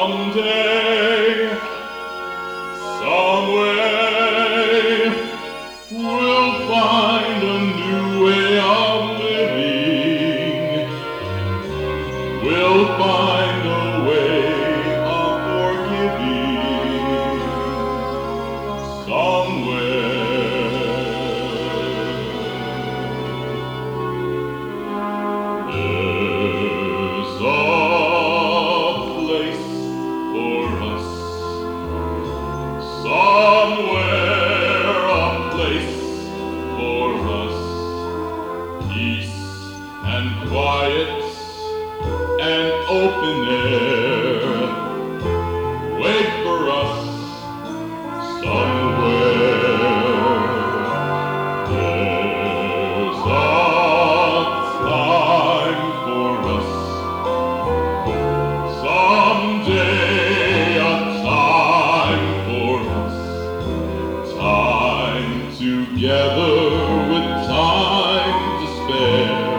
Someday, some way, we'll find a new way of living. We'll find a way of forgiving. Somewhere, there's a place for us. Somewhere, a place for us. Peace and quiet and open air. Wait for us somewhere. There's a time for us. Someday a time for us. Time together with time to spare.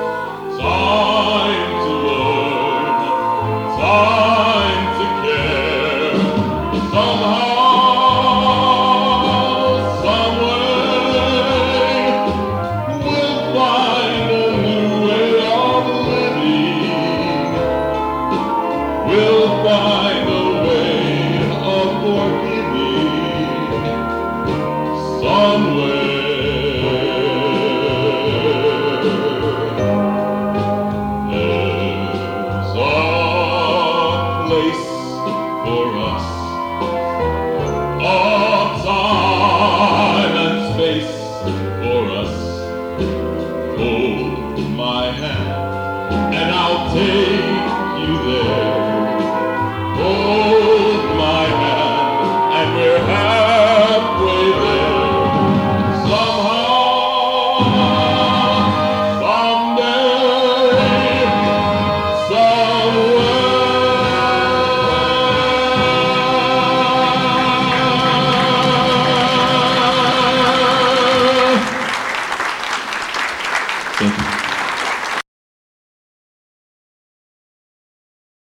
Time to learn. Time to care. Somehow, someway, we'll find a new way of living. We'll find a way of forgiving. Somewhere, there's a place for us. A time and space for us. Hold my hand and I'll take you there.